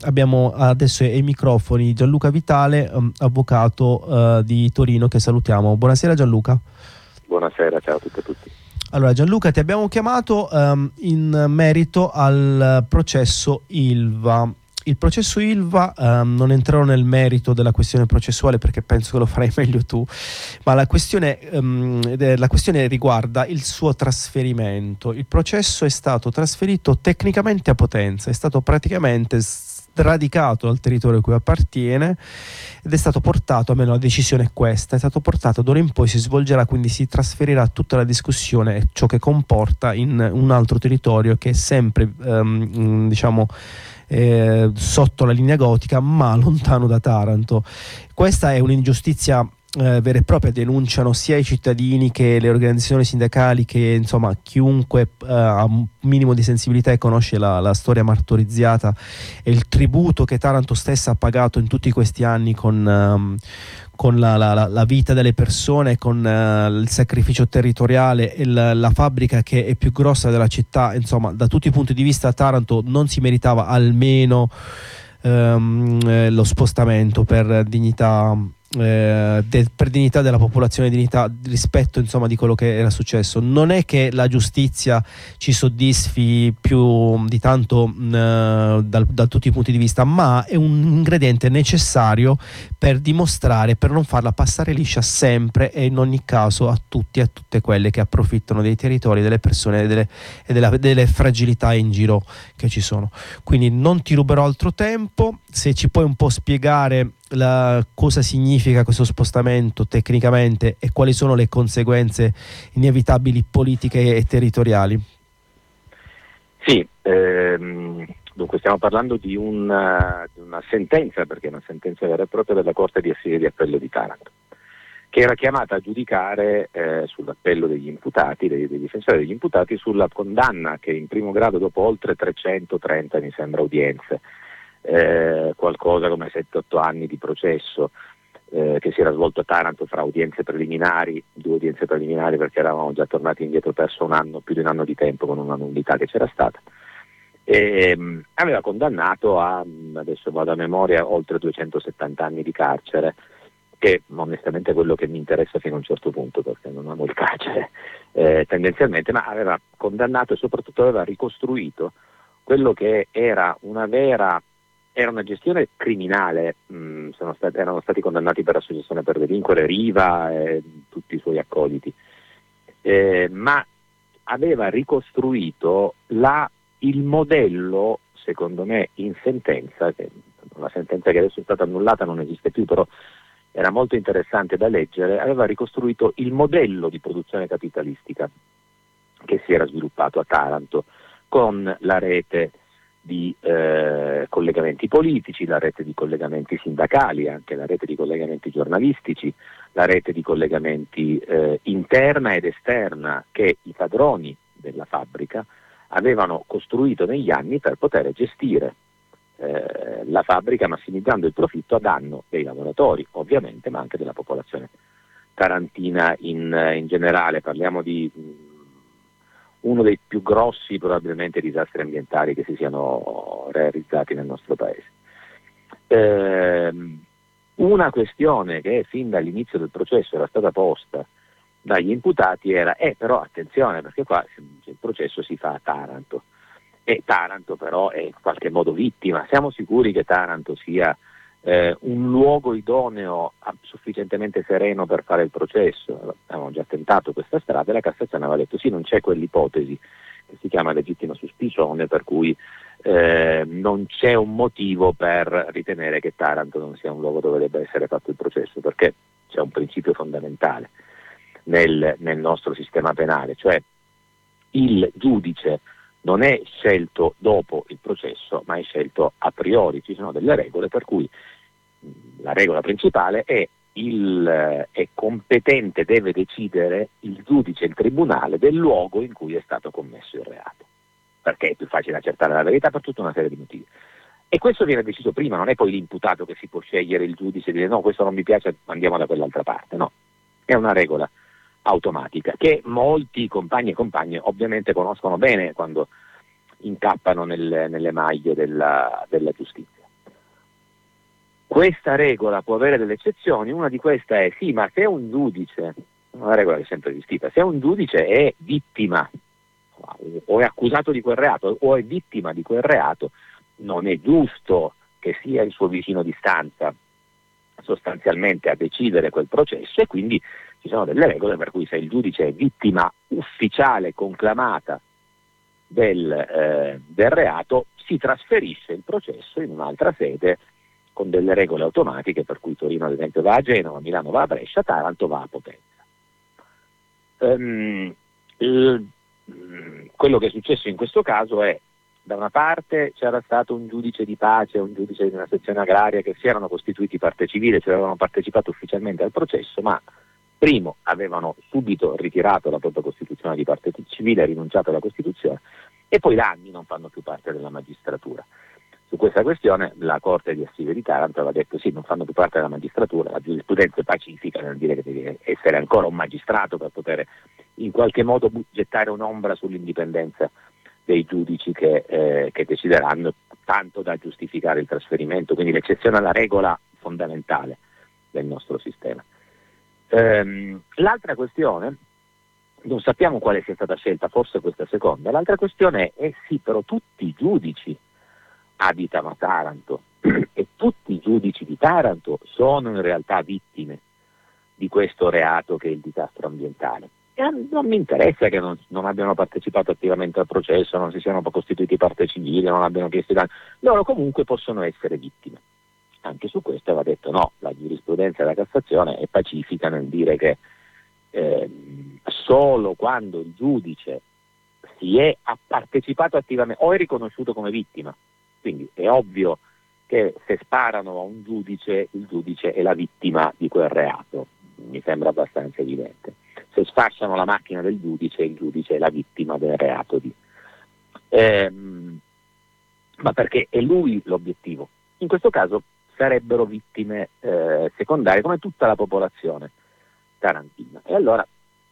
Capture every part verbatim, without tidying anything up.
abbiamo adesso ai microfoni Gianluca Vitale, um, avvocato uh, di Torino, che salutiamo. Buonasera Gianluca. Buonasera, ciao a tutte e tutti. Allora Gianluca, ti abbiamo chiamato um, in merito al processo Ilva. Il processo Ilva, um, non entrerò nel merito della questione processuale perché penso che lo farai meglio tu, ma la questione, um, la questione riguarda il suo trasferimento. Il processo è stato trasferito tecnicamente a Potenza, è stato praticamente sradicato dal territorio a cui appartiene ed è stato portato, almeno la decisione è questa, è stato portato d'ora in poi, si svolgerà, quindi si trasferirà tutta la discussione e ciò che comporta in un altro territorio che è sempre um, diciamo Eh, sotto la linea gotica ma lontano da Taranto. Questa è un'ingiustizia eh, vera e propria, denunciano sia i cittadini che le organizzazioni sindacali, che insomma chiunque eh, ha un minimo di sensibilità e conosce la, la storia martorizzata e il tributo che Taranto stessa ha pagato in tutti questi anni con um, con la, la, la vita delle persone, con uh, il sacrificio territoriale e la, la fabbrica che è più grossa della città. Insomma, da tutti i punti di vista Taranto non si meritava almeno um, eh, lo spostamento per dignità eh, de, per dignità della popolazione, dignità rispetto insomma di quello che era successo. Non è che la giustizia ci soddisfi più di tanto mh, dal, da tutti i punti di vista, ma è un ingrediente necessario per dimostrare, per non farla passare liscia sempre e in ogni caso a tutti e a tutte quelle che approfittano dei territori, delle persone e delle, e della, delle fragilità in giro che ci sono. Quindi non ti ruberò altro tempo, se ci puoi un po' spiegare la, cosa significa questo spostamento tecnicamente e quali sono le conseguenze inevitabili politiche e territoriali. Sì, ehm, dunque stiamo parlando di una, di una sentenza, perché è una sentenza vera e propria della Corte di Assise di Appello di Taranto, che era chiamata a giudicare eh, sull'appello degli imputati, dei, dei difensori degli imputati, sulla condanna che in primo grado, dopo oltre trecentotrenta mi sembra udienze, eh, qualcosa come sette otto anni di processo, eh, che si era svolto a Taranto fra udienze preliminari, due udienze preliminari perché eravamo già tornati indietro perso un anno, più di un anno di tempo con una nullità che c'era stata, e um, aveva condannato a, adesso vado a memoria, oltre duecentosettanta anni di carcere, che onestamente è quello che mi interessa fino a un certo punto, perché non amo il carcere eh, tendenzialmente, ma aveva condannato e soprattutto aveva ricostruito quello che era una vera, era una gestione criminale. Mh, sono stati, erano stati condannati per associazione per delinquere Riva e tutti i suoi accoliti, eh, ma aveva ricostruito la, il modello, secondo me, in sentenza, che la sentenza che adesso è stata annullata non esiste più, però era molto interessante da leggere, aveva ricostruito il modello di produzione capitalistica che si era sviluppato a Taranto con la rete di eh, collegamenti politici, la rete di collegamenti sindacali, anche la rete di collegamenti giornalistici, la rete di collegamenti eh, interna ed esterna che i padroni della fabbrica avevano costruito negli anni per poter gestire eh, la fabbrica, massimizzando il profitto a danno dei lavoratori ovviamente, ma anche della popolazione tarantina in, in generale. Parliamo di uno dei più grossi probabilmente disastri ambientali che si siano realizzati nel nostro paese. Eh, una questione che fin dall'inizio del processo era stata posta dagli imputati era, eh però attenzione, perché qua il processo si fa a Taranto, e Taranto però è in qualche modo vittima. Siamo sicuri che Taranto sia eh, un luogo idoneo, sufficientemente sereno per fare il processo? Abbiamo già tentato questa strada e la Cassazione aveva detto sì, non c'è quell'ipotesi che si chiama legittima suspicione, per cui eh, non c'è un motivo per ritenere che Taranto non sia un luogo dove debba essere fatto il processo, perché c'è un principio fondamentale nel, nel nostro sistema penale, cioè il giudice non è scelto dopo il processo, ma è scelto a priori. Ci sono delle regole per cui la regola principale è il è competente, deve decidere il giudice, il tribunale, del luogo in cui è stato commesso il reato, perché è più facile accertare la verità per tutta una serie di motivi. E questo viene deciso prima, non è poi l'imputato che si può scegliere il giudice e dire no, questo non mi piace, andiamo da quell'altra parte, no. È una regola automatica che molti compagni e compagne ovviamente conoscono bene quando incappano nel, nelle maglie della, della giustizia. questa regola può avere delle eccezioni. Una di queste è sì, ma se un giudice, una regola che è sempre esistita, se un giudice è vittima o è accusato di quel reato o è vittima di quel reato, non è giusto che sia il suo vicino di stanza sostanzialmente a decidere quel processo, e quindi ci sono delle regole per cui se il giudice è vittima ufficiale conclamata del, eh, del reato, si trasferisce il processo in un'altra sede con delle regole automatiche, per cui Torino ad esempio va a Genova, Milano va a Brescia, Taranto va a Potenza. Um, il, quello che è successo in questo caso è, da una parte c'era stato un giudice di pace, un giudice di una sezione agraria che si erano costituiti parte civile, cioè avevano partecipato ufficialmente al processo, ma primo avevano subito ritirato la propria costituzione di parte civile, rinunciato alla Costituzione, e poi da anni non fanno più parte della magistratura. Su questa questione la Corte di Assise di Taranto aveva detto sì, non fanno più parte della magistratura, la giurisprudenza è pacifica nel dire che devi essere ancora un magistrato per poter in qualche modo gettare un'ombra sull'indipendenza dei giudici che, eh, che decideranno, tanto da giustificare il trasferimento, quindi l'eccezione alla regola fondamentale del nostro sistema. Ehm, l'altra questione, non sappiamo quale sia stata scelta, forse questa seconda, l'altra questione è sì, però tutti i giudici abitano a Taranto e tutti i giudici di Taranto sono in realtà vittime di questo reato che è il disastro ambientale. E non mi interessa che non, non abbiano partecipato attivamente al processo, non si siano costituiti parte civile, non abbiano chiesto danni, loro comunque possono essere vittime. Anche su questo aveva detto no, la giurisprudenza della Cassazione è pacifica nel dire che eh, solo quando il giudice si è ha partecipato attivamente o è riconosciuto come vittima, quindi è ovvio che se sparano a un giudice, il giudice è la vittima di quel reato, mi sembra abbastanza evidente. Se sfasciano la macchina del giudice, il giudice è la vittima del reato di. Ehm, ma perché è lui l'obiettivo. In questo caso sarebbero vittime eh, secondarie, come tutta la popolazione tarantina. E allora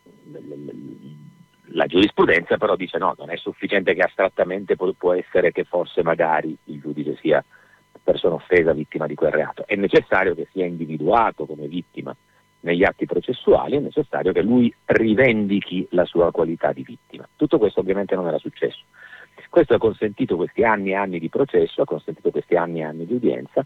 la giurisprudenza però dice no, non è sufficiente che astrattamente può, può essere che forse magari il giudice sia persona offesa, vittima di quel reato. È necessario che sia individuato come vittima negli atti processuali, è necessario che lui rivendichi la sua qualità di vittima. Tutto questo ovviamente non era successo. Questo ha consentito questi anni e anni di processo, ha consentito questi anni e anni di udienza.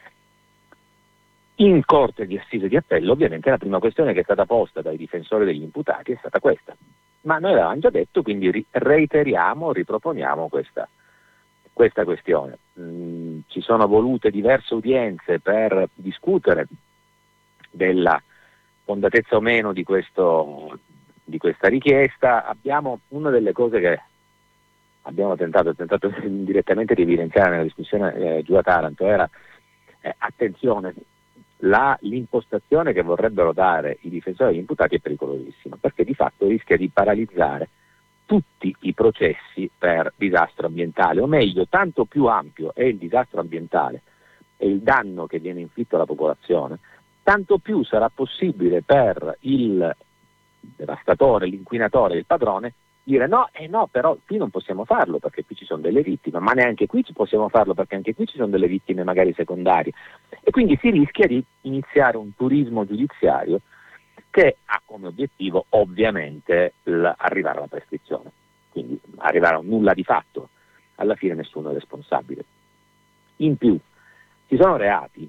In Corte di Assise di Appello ovviamente la prima questione che è stata posta dai difensori degli imputati è stata questa. Ma noi l'avevamo già detto, quindi ri- reiteriamo, riproponiamo questa, questa questione. Mm, ci sono volute diverse udienze per discutere della fondatezza o meno di, questo, di questa richiesta. Abbiamo una delle cose che abbiamo tentato, tentato direttamente di evidenziare nella discussione eh, giù a Taranto era eh, attenzione, la, l'impostazione che vorrebbero dare i difensori degli imputati è pericolosissima, perché di fatto rischia di paralizzare tutti i processi per disastro ambientale, o meglio, tanto più ampio è il disastro ambientale e il danno che viene inflitto alla popolazione, tanto più sarà possibile per il devastatore, l'inquinatore, il padrone dire no, eh no, però qui non possiamo farlo perché qui ci sono delle vittime, ma neanche qui ci possiamo farlo perché anche qui ci sono delle vittime magari secondarie, e quindi si rischia di iniziare un turismo giudiziario che ha come obiettivo ovviamente arrivare alla prescrizione, quindi arrivare a un nulla di fatto, alla fine nessuno è responsabile. In più ci sono reati,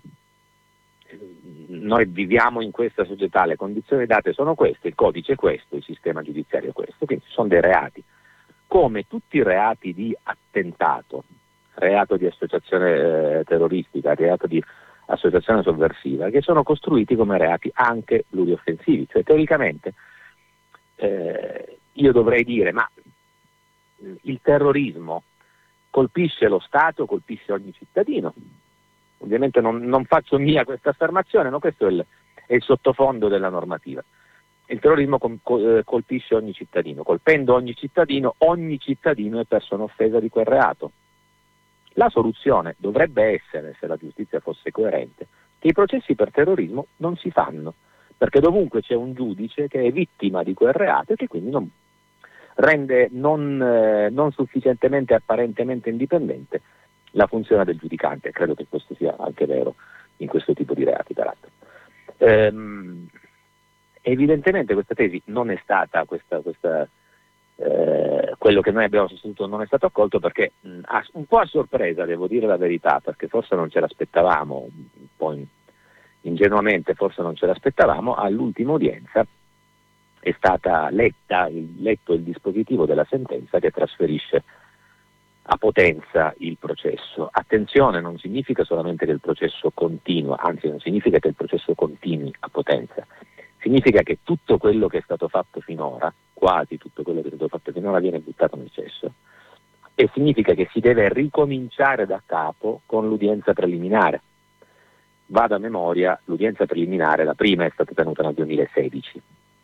noi viviamo in questa società, le condizioni date sono queste, il codice è questo, il sistema giudiziario è questo, quindi ci sono dei reati, come tutti i reati di attentato, reato di associazione eh, terroristica, reato di associazione sovversiva, che sono costruiti come reati anche plurioffensivi, cioè teoricamente eh, io dovrei dire ma il terrorismo colpisce lo Stato, colpisce ogni cittadino. Ovviamente non, non faccio mia questa affermazione, ma questo è il, è il sottofondo della normativa. Il terrorismo com, colpisce ogni cittadino, colpendo ogni cittadino, ogni cittadino è persona offesa di quel reato. La soluzione dovrebbe essere, se la giustizia fosse coerente, che i processi per terrorismo non si fanno, perché dovunque c'è un giudice che è vittima di quel reato e che quindi non rende non, eh, non sufficientemente apparentemente indipendente la funzione del giudicante. Credo che questo sia anche vero in questo tipo di reati, peraltro. Ehm, evidentemente questa tesi non è stata, questa, questa, eh, quello che noi abbiamo sostenuto non è stato accolto perché mh, a, un po' a sorpresa, devo dire la verità, perché forse non ce l'aspettavamo, un po' in, ingenuamente forse non ce l'aspettavamo, all'ultima udienza è stata letta, il, letto il dispositivo della sentenza che trasferisce a Potenza il processo. Attenzione, non significa solamente che il processo continua, anzi non significa che il processo continui a Potenza, significa che tutto quello che è stato fatto finora, quasi tutto quello che è stato fatto finora, viene buttato nel cesso, e significa che si deve ricominciare da capo con l'udienza preliminare. Vado a memoria, l'udienza preliminare, la prima è stata tenuta nel duemilasedici.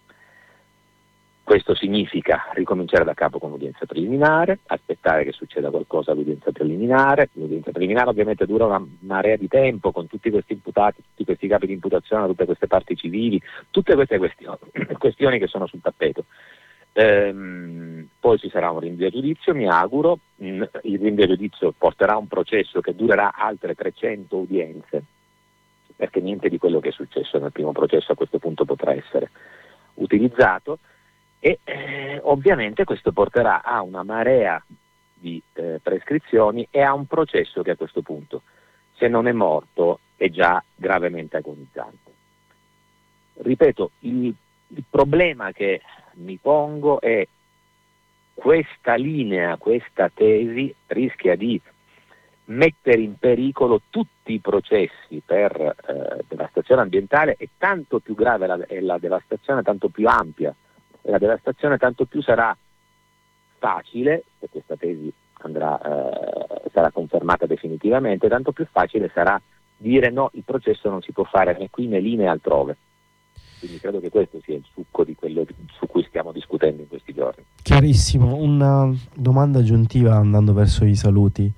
Questo significa ricominciare da capo con l'udienza preliminare, aspettare che succeda qualcosa all'udienza preliminare. L'udienza preliminare ovviamente dura una marea di tempo, con tutti questi imputati, tutti questi capi di imputazione, tutte queste parti civili, tutte queste questioni, questioni che sono sul tappeto. Ehm, poi ci sarà un rinvio a giudizio, mi auguro. Il rinvio a giudizio porterà a un processo che durerà altre trecento udienze, perché niente di quello che è successo nel primo processo a questo punto potrà essere utilizzato. E eh, ovviamente questo porterà a una marea di eh, prescrizioni e a un processo che a questo punto, se non è morto, è già gravemente agonizzante. Ripeto, il, il problema che mi pongo è questa linea, questa tesi rischia di mettere in pericolo tutti i processi per eh, devastazione ambientale, e tanto più grave la, è la devastazione, tanto più ampia la devastazione, tanto più sarà facile, se questa tesi andrà, eh, sarà confermata definitivamente, tanto più facile sarà dire no, il processo non si può fare né qui né lì né altrove. Quindi credo che questo sia il succo di quello su cui stiamo discutendo in questi giorni. Chiarissimo. Una domanda aggiuntiva andando verso i saluti.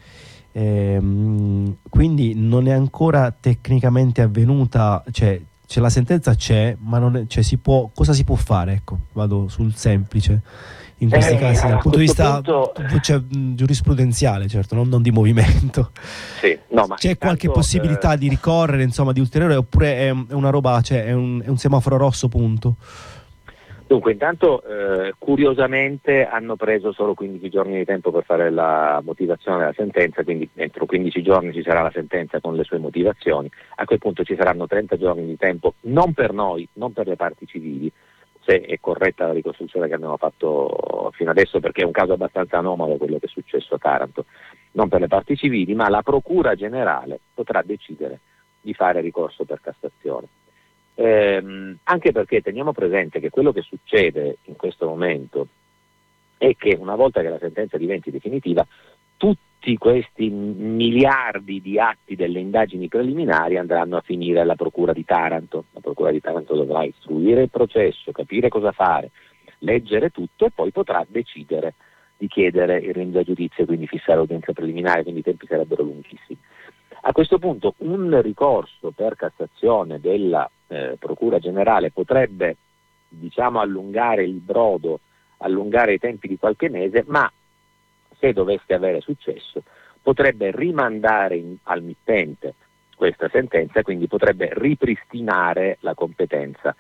Ehm, quindi non è ancora tecnicamente avvenuta, cioè C'è la sentenza, c'è, ma non è, cioè si può, cosa si può fare? Ecco, vado sul semplice. In questi eh, casi, dal punto di vista punto... cioè, giurisprudenziale, certo, non, non di movimento. Sì, no, ma c'è intanto, qualche possibilità eh... di ricorrere, insomma, di ulteriore, oppure è, è una roba, cioè è un, è un semaforo rosso, punto? Dunque, intanto eh, curiosamente hanno preso solo quindici giorni di tempo per fare la motivazione della sentenza, quindi entro quindici giorni ci sarà la sentenza con le sue motivazioni. A quel punto ci saranno trenta giorni di tempo, non per noi, non per le parti civili, se è corretta la ricostruzione che abbiamo fatto fino adesso, perché è un caso abbastanza anomalo quello che è successo a Taranto, non per le parti civili, ma la Procura Generale potrà decidere di fare ricorso per Cassazione. Eh, anche perché teniamo presente che quello che succede in questo momento è che una volta che la sentenza diventi definitiva, tutti questi miliardi di atti delle indagini preliminari andranno a finire alla Procura di Taranto. La Procura di Taranto dovrà istruire il processo, capire cosa fare, leggere tutto e poi potrà decidere di chiedere il rinvio a giudizio, quindi fissare l'udienza preliminare, quindi i tempi sarebbero lunghissimi. A questo punto un ricorso per Cassazione della eh, Procura Generale potrebbe, diciamo, allungare il brodo, allungare i tempi di qualche mese, ma se dovesse avere successo potrebbe rimandare in, al mittente questa sentenza, quindi potrebbe ripristinare la competenza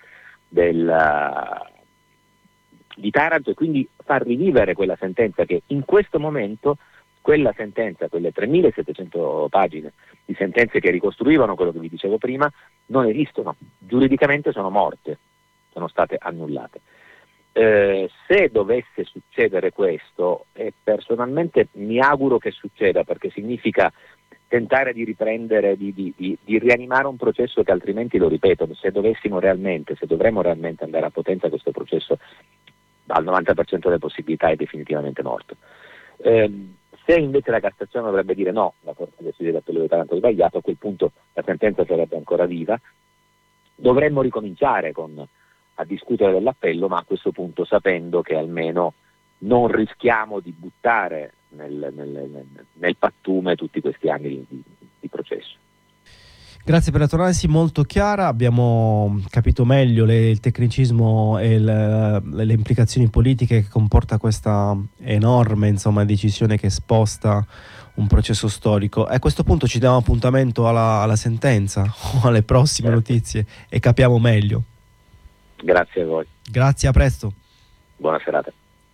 del, di Taranto e quindi far rivivere quella sentenza che in questo momento, quella sentenza, quelle tremilasettecento pagine di sentenze che ricostruivano quello che vi dicevo prima, non esistono, giuridicamente sono morte, sono state annullate. Eh, se dovesse succedere questo, e personalmente mi auguro che succeda, perché significa tentare di riprendere, di, di, di, di rianimare un processo che altrimenti, lo ripeto, se dovessimo realmente, se dovremmo realmente andare a Potenza, questo processo al novanta per cento delle possibilità è definitivamente morto. Eh, se invece la Cassazione dovrebbe dire no, la Corte decide d'appello di Taranto è sbagliato, a quel punto la sentenza sarebbe ancora viva, dovremmo ricominciare con, a discutere dell'appello, ma a questo punto sapendo che almeno non rischiamo di buttare nel, nel, nel, nel pattume tutti questi anni di, di, di processo. Grazie per la tua analisi molto chiara, abbiamo capito meglio le, il tecnicismo e le, le implicazioni politiche che comporta questa enorme, insomma, decisione che sposta un processo storico. E a questo punto ci diamo appuntamento alla, alla sentenza o alle prossime Grazie. notizie e capiamo meglio. Grazie a voi. Grazie, a presto. Buona serata.